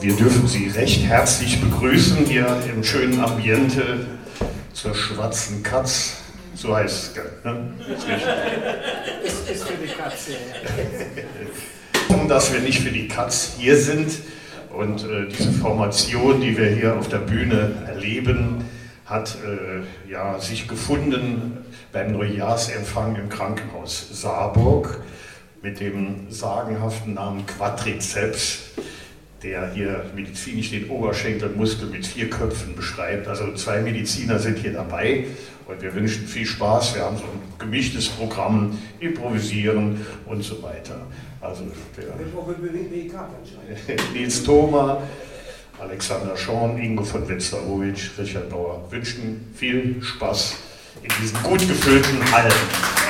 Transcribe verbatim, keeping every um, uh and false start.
Wir dürfen Sie recht herzlich begrüßen hier im schönen Ambiente zur Schwarzen Katz. So heißt es, gell? Ne? Ist, ist für die Katze. Um dass wir nicht für die Katz hier sind und äh, diese Formation, die wir hier auf der Bühne erleben, hat äh, ja, sich gefunden beim Neujahrsempfang im Krankenhaus Saarburg mit dem sagenhaften Namen Quadrizeps, der hier medizinisch den Oberschenkelmuskel mit vier Köpfen beschreibt. Also zwei Mediziner sind hier dabei und wir wünschen viel Spaß. Wir haben so ein gemischtes Programm, improvisieren und so weiter. Also der Nils Thoma, Alexander Schorn, Ingo von Wetzlarowitsch, Richard Bauer wünschen viel Spaß in diesen gut gefüllten Hallen.